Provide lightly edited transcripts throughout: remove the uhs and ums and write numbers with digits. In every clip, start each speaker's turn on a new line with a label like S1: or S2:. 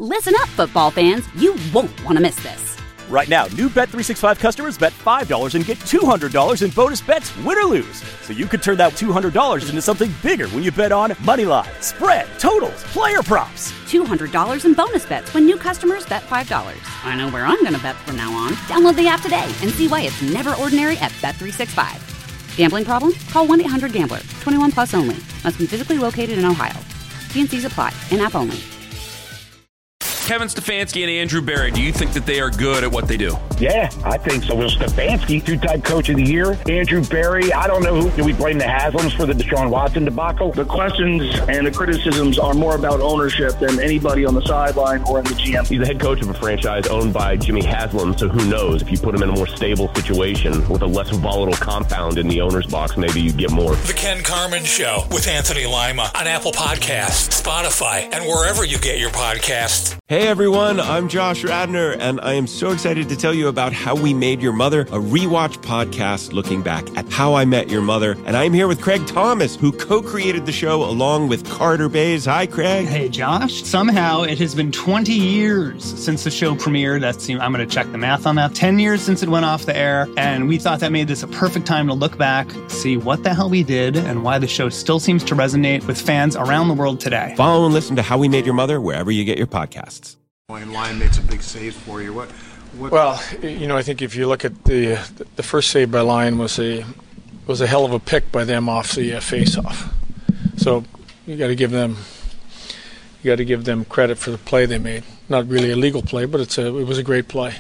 S1: Listen up, football fans. You won't want to miss this.
S2: Right now, new Bet365 customers bet $5 and get $200 in bonus bets, win or lose. So you could turn that $200 into something bigger when you bet on money line, spread, totals, player props.
S1: $200 in bonus bets when new customers bet $5. I know where I'm going to bet from now on. Download the app today and see why it's never ordinary at Bet365. Gambling problem? Call 1-800-GAMBLER. 21 plus only. Must be physically located in Ohio. T&Cs apply. In-app only.
S3: Kevin Stefanski and Andrew Berry, do you think that they are good at what they do?
S4: Yeah, I think so. Well, Stefanski, two-time coach of the year. Andrew Berry, I don't know who. Do we blame the Haslams for the Deshaun Watson debacle?
S5: The questions and the criticisms are more about ownership than anybody on the sideline or in the GM.
S6: He's the head coach of a franchise owned by Jimmy Haslam, so who knows? If you put him in a more stable situation with a less volatile compound in the owner's box, maybe you get more.
S7: The Ken Carman Show with Anthony Lima on Apple Podcasts, Spotify, and wherever you get your podcasts.
S8: Hey everyone, I'm Josh Radner, and I am so excited to tell you about How We Made Your Mother, a rewatch podcast looking back at How I Met Your Mother. And I'm here with Craig Thomas, who co-created the show along with Carter Bays. Hi, Craig.
S9: Hey, Josh. Somehow it has been 20 years since the show premiered. I'm going to check the math on that. 10 years since it went off the air, and we thought that made this a perfect time to look back, see what the hell we did, and why the show still seems to resonate with fans around the world today.
S8: Follow and listen to How We Made Your Mother wherever you get your podcasts.
S10: And Lyon made some big saves for you. What?
S11: Well, I think if you look at the first save by Lyon was a hell of a pick by them off the face-off. So you got to give them credit for the play they made. Not really a legal play, but it was a great play.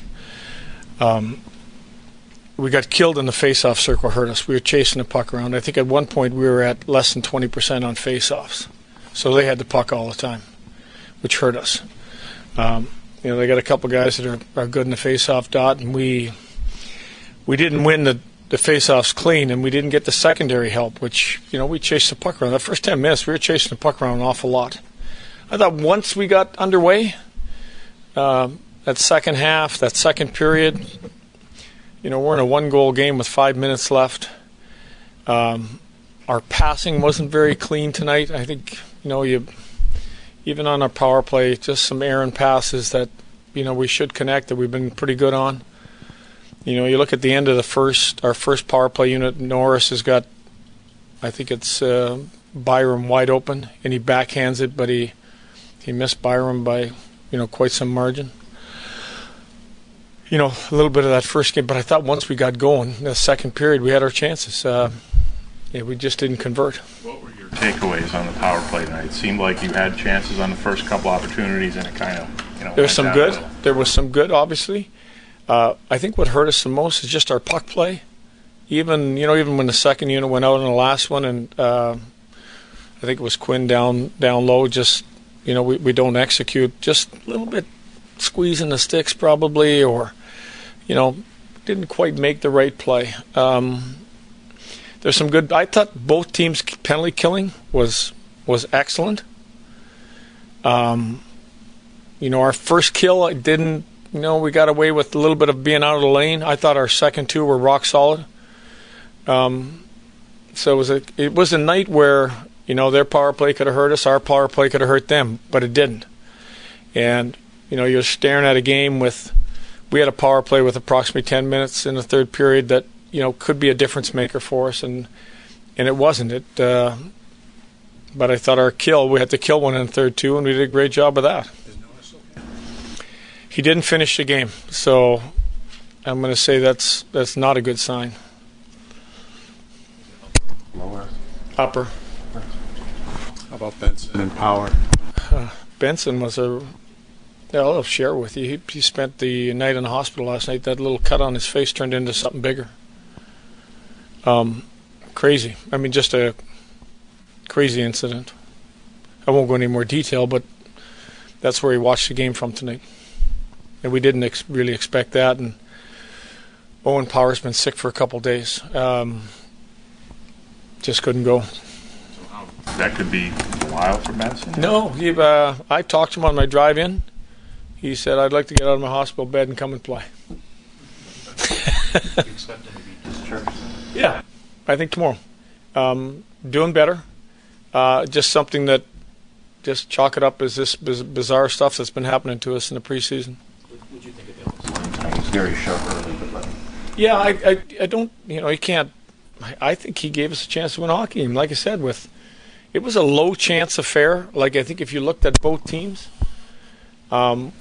S11: We got killed in the face-off circle. Hurt us. We were chasing the puck around. I think at one point we were at less than 20% on face-offs, so they had the puck all the time, which hurt us. They got a couple guys that are good in the face-off dot, and we didn't win the face-offs clean, and we didn't get the secondary help, which, we chased the puck around. The first 10 minutes, we were chasing the puck around an awful lot. I thought once we got underway, that second half, that second period, we're in a one-goal game with 5 minutes left. Our passing wasn't very clean tonight. I think, even on our power play, just some errant passes that, we should connect that we've been pretty good on. You look at the end of our first power play unit, Norris has got, I think it's Byram wide open, and he backhands it, but he missed Byram by, quite some margin. A little bit of that first game, but I thought once we got going, the second period, we had our chances. We just didn't convert.
S12: What were your takeaways on the power play tonight? It seemed like you had chances on the first couple opportunities, and it kind of,
S11: there was some good. There was some good, obviously. I think what hurt us the most is just our puck play. Even when the second unit went out in the last one, and I think it was Quinn down low. Just we don't execute. Just a little bit squeezing the sticks probably, or didn't quite make the right play. There's some good. I thought both teams' penalty killing was excellent. Our first kill, I didn't. We got away with a little bit of being out of the lane. I thought our second two were rock solid. So it was a night where their power play could have hurt us, our power play could have hurt them, but it didn't. And you're staring at a game with. We had a power play with approximately 10 minutes in the third period that. Could be a difference maker for us, and it wasn't. But I thought we had to kill one in the third too, and we did a great job of that. He didn't finish the game, so I'm going to say that's not a good sign.
S10: Lower.
S11: Upper.
S10: How about Benson and Power?
S11: Benson was I'll share with you. He spent the night in the hospital last night. That little cut on his face turned into something bigger. Crazy. I mean, just a crazy incident. I won't go into any more detail, but that's where he watched the game from tonight. And we didn't really expect that. And Owen Power's been sick for a couple days. Just couldn't go.
S12: So that could be a while for Benson?
S11: No. I talked to him on my drive in. He said, I'd like to get out of my hospital bed and come and play.
S12: You expect him to be discharged?
S11: Yeah, I think tomorrow. Doing better. Just something that, just chalk it up as this bizarre stuff that's been happening to us in the preseason.
S12: Would you think of Bill? He's very sharp early, but
S11: yeah, I don't, he can't. I think he gave us a chance to win a hockey game. Like I said, it was a low chance affair. Like, I think if you looked at both teams, both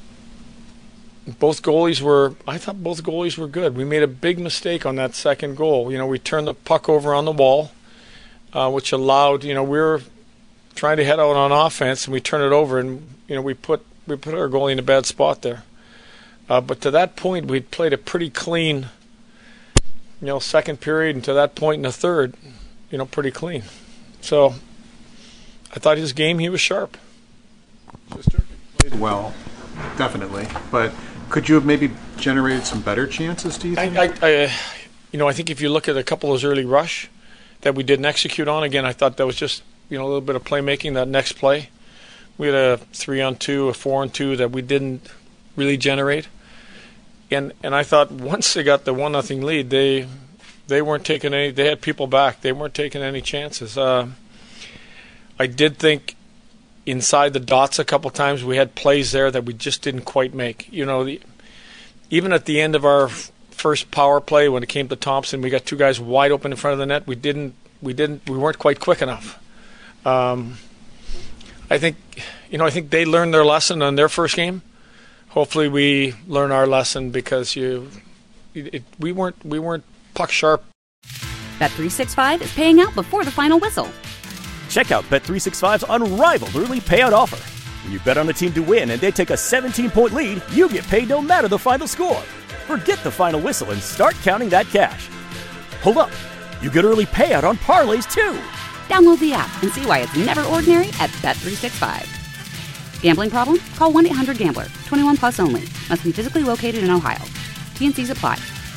S11: goalies were good. We made a big mistake on that second goal. We turned the puck over on the wall, which allowed, we were trying to head out on offense, and we turned it over, and we put our goalie in a bad spot there. But to that point, we'd played a pretty clean, second period, and to that point in the third, pretty clean. So I thought his game, he was sharp.
S10: Played well, definitely. But could you have maybe generated some better chances, do you think?
S11: I think if you look at a couple of those early rush that we didn't execute on, again, I thought that was just, a little bit of playmaking, that next play. We had a 3-on-2, a 4-on-2 that we didn't really generate. And I thought once they got the 1-0 lead, they weren't taking any. They had people back. They weren't taking any chances. I did think inside the dots a couple times we had plays there that we just didn't quite make. Even at the end of our first power play, when it came to Thompson, we got two guys wide open in front of the net. We weren't quite quick enough. I think they learned their lesson on their first game. Hopefully we learn our lesson, because we weren't puck sharp.
S1: Bet365 is paying out before the final whistle.
S2: Check out Bet365's unrivaled early payout offer. When you bet on a team to win and they take a 17-point lead, you get paid no matter the final score. Forget the final whistle and start counting that cash. Hold up. You get early payout on parlays too.
S1: Download the app and see why it's never ordinary at Bet365. Gambling problem? Call 1-800-GAMBLER. 21 plus only. Must be physically located in Ohio. T&Cs apply.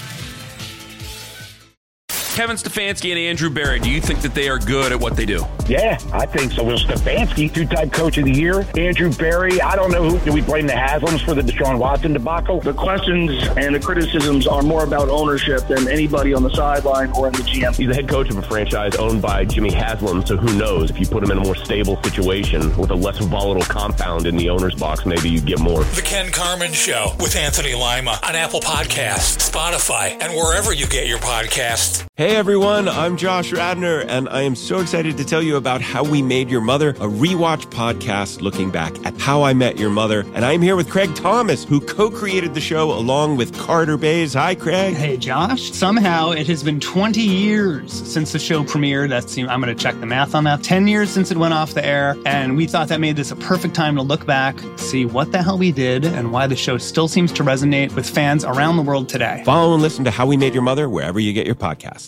S3: Kevin Stefanski and Andrew Barry, do you think that they are good at what they do?
S4: Yeah, I think so. Will Stefanski, two-time coach of the year. Andrew Barry, I don't know do we blame the Haslams for the Deshaun Watson debacle?
S5: The questions and the criticisms are more about ownership than anybody on the sideline or in the GM.
S6: He's the head coach of a franchise owned by Jimmy Haslam, so who knows? If you put him in a more stable situation with a less volatile compound in the owner's box, maybe you'd get more.
S7: The Ken Carman Show with Anthony Lima on Apple Podcasts, Spotify, and wherever you get your podcasts.
S8: Hey everyone, I'm Josh Radnor, and I am so excited to tell you about How We Made Your Mother, a rewatch podcast looking back at How I Met Your Mother. And I'm here with Craig Thomas, who co-created the show along with Carter Bays. Hi, Craig.
S9: Hey, Josh. Somehow it has been 20 years since the show premiered. I'm going to check the math on that. 10 years since it went off the air, and we thought that made this a perfect time to look back, see what the hell we did, and why the show still seems to resonate with fans around the world today.
S8: Follow and listen to How We Made Your Mother wherever you get your podcasts.